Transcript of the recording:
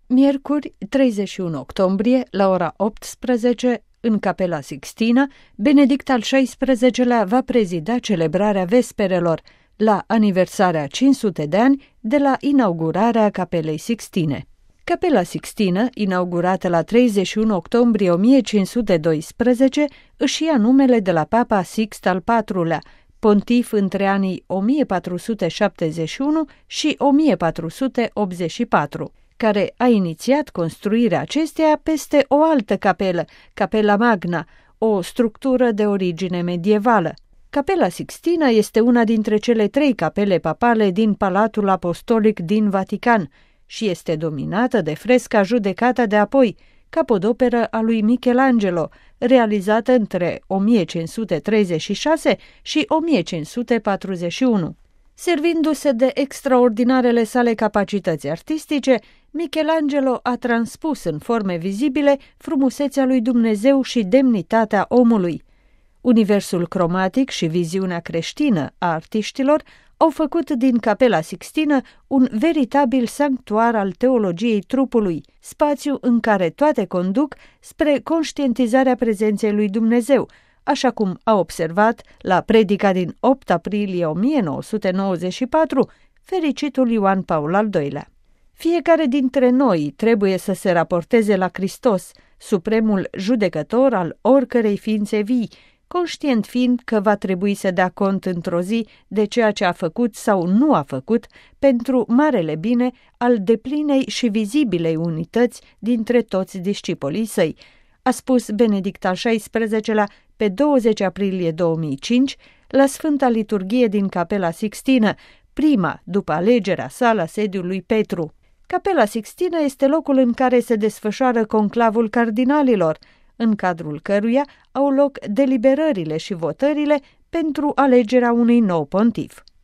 Miercuri, 31 octombrie, la ora 18, în Capela Sixtina, Benedict al XVI-lea va prezida celebrarea vesperelor, la aniversarea 500 de ani de la inaugurarea Capelei Sixtine. Capela Sixtină, inaugurată la 31 octombrie 1512, își ia numele de la Papa Sixt al IV-lea, pontif între anii 1471 și 1484, care a inițiat construirea acesteia peste o altă capelă, Capela Magna, o structură de origine medievală. Capela Sixtină este una dintre cele 3 capele papale din Palatul Apostolic din Vatican și este dominată de fresca Judecata de apoi, capodoperă a lui Michelangelo, realizată între 1536 și 1541. Servindu-se de extraordinarele sale capacități artistice, Michelangelo a transpus în forme vizibile frumusețea lui Dumnezeu și demnitatea omului. Universul cromatic și viziunea creștină a artiștilor au făcut din Capela Sixtină un veritabil sanctuar al teologiei trupului, spațiu în care toate conduc spre conștientizarea prezenței lui Dumnezeu, așa cum a observat la predica din 8 aprilie 1994 fericitul Ioan Paul al II-lea. Fiecare dintre noi trebuie să se raporteze la Hristos, supremul judecător al oricărei ființe vii, conștient fiind că va trebui să dea cont într-o zi de ceea ce a făcut sau nu a făcut pentru marele bine al deplinei și vizibilei unități dintre toți discipolii săi, a spus Benedict al XVI-lea pe 20 aprilie 2005 la Sfânta Liturghie din Capela Sixtină, prima după alegerea sa la sediul lui Petru. Capela Sixtină este locul în care se desfășoară conclavul cardinalilor, în cadrul căruia au loc deliberările și votările pentru alegerea unui nou pontif.